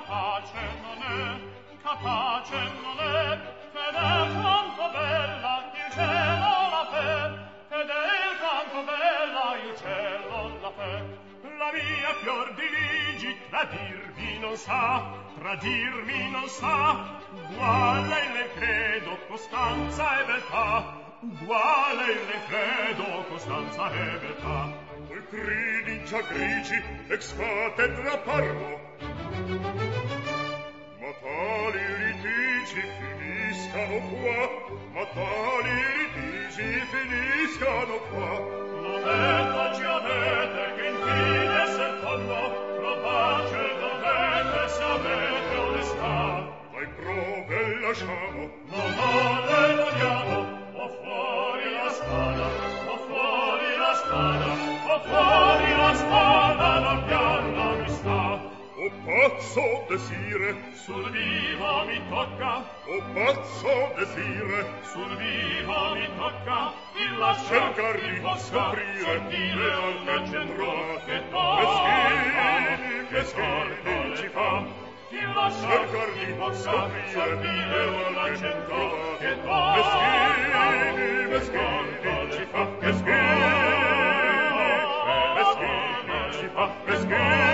capace non è, fedel quanto bella il cielo la fe, fedel quanto bella il cielo la fe. La mia fior di ligi tradirmi non sa, uguale le credo costanza e beltà, uguale le credo costanza e beltà. Voi cridi già grigi, ex cattedra parlo, ma tali litigi finiscano qua, L'odetto ci avete che infine s'è fondo, lo pace dovete se avete onestà. dai prove lasciamo, Non male vogliamo, o fuori la spada, o fuori la spada, o fuori la spada, non pianna mi sta. o pazzo desire, Sul vivo mi tocca, o pazzo desire, sul vivo mi tocca, il lasciar cercar chi di possa scoprire sentire le una altre centro che meschini ci fa, chi lasciar cercar chi di possa scoprire sentire una le centro che meschini ci fa, meschini ci fa, meschini